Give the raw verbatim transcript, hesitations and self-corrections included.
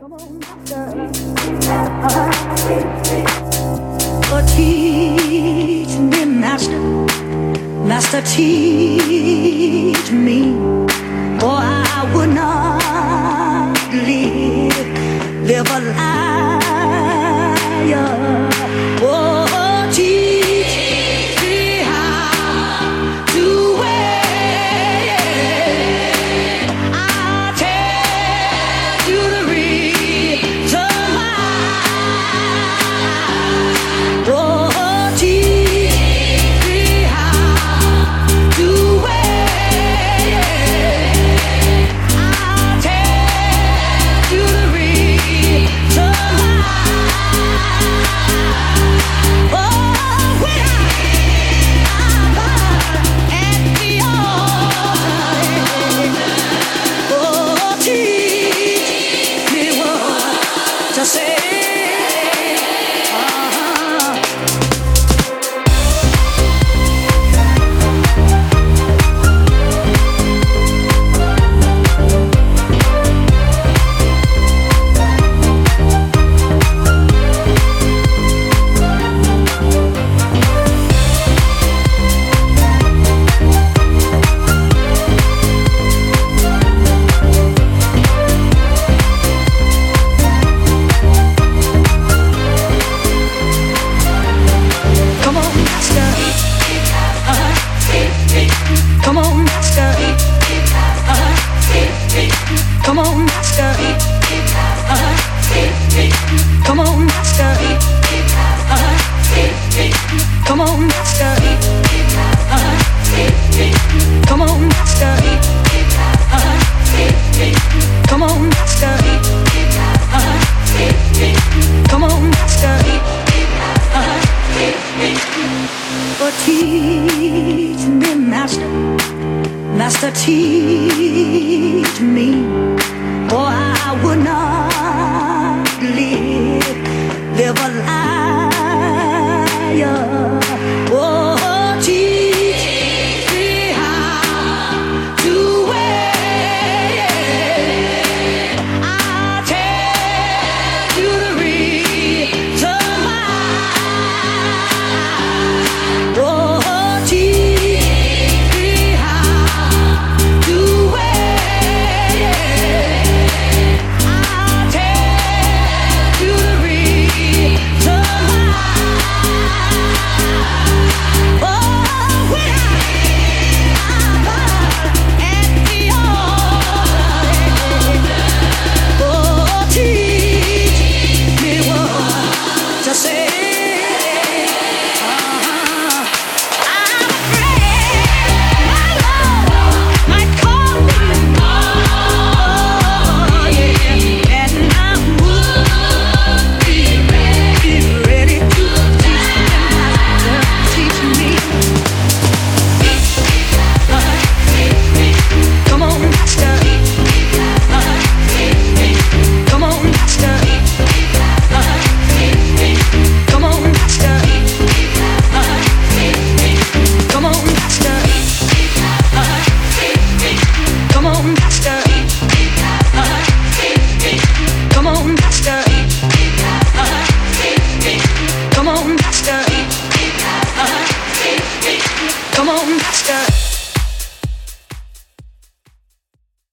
Come on, master. Oh, teach me, master. Master, teach me. For I would not live, live a liar. Oh, teach me how to wait. I'll tell you the reason why. Oh, teach me how to wait. I'll tell you the reason why. Oh, when I'm at the altar, oh, teach me what to say. Uh-huh. Come on, master. Uh-huh. Come on, master. Uh-huh. Come on, master.